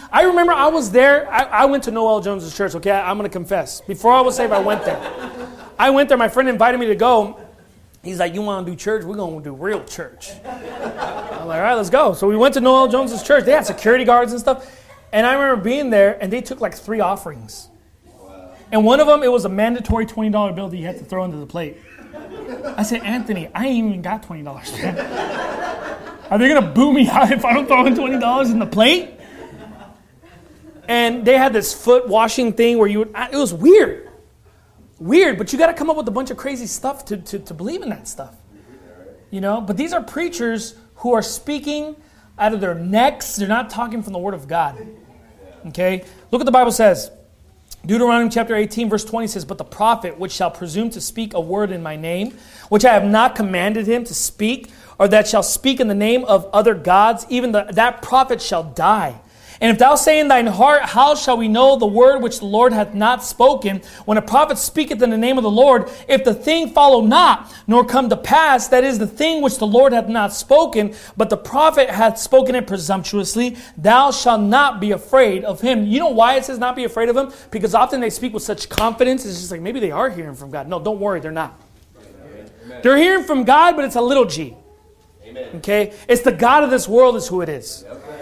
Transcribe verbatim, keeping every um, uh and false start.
I remember I was there. I, I went to Noel Jones's church, okay? I, I'm going to confess. Before I was saved, I went there. I went there. My friend invited me to go. He's like, you want to do church? We're going to do real church. I'm like, all right, let's go. So we went to Noel Jones's church. They had security guards and stuff. And I remember being there, and they took like three offerings. And one of them, it was a mandatory twenty dollar bill that you had to throw into the plate. I said, Anthony, I ain't even got twenty dollars, man. Are they going to boo me out if I don't throw in twenty dollars in the plate? And they had this foot washing thing where you would, it was weird. Weird, but you got to come up with a bunch of crazy stuff to, to, to believe in that stuff. You know, but these are preachers who are speaking out of their necks. They're not talking from the Word of God. Okay? Look what the Bible says. Deuteronomy chapter eighteen, verse twenty says, but the prophet which shall presume to speak a word in my name, which I have not commanded him to speak, or that shall speak in the name of other gods, even the, that prophet shall die. And if thou say in thine heart, how shall we know the word which the Lord hath not spoken? When a prophet speaketh in the name of the Lord, if the thing follow not, nor come to pass, that is the thing which the Lord hath not spoken, but the prophet hath spoken it presumptuously, thou shalt not be afraid of him. You know why it says not be afraid of him? Because often they speak with such confidence, it's just like, maybe they are hearing from God. No, don't worry, they're not. Amen. They're hearing from God, but it's a little g. Amen. Okay? It's the God of this world is who it is. Yep.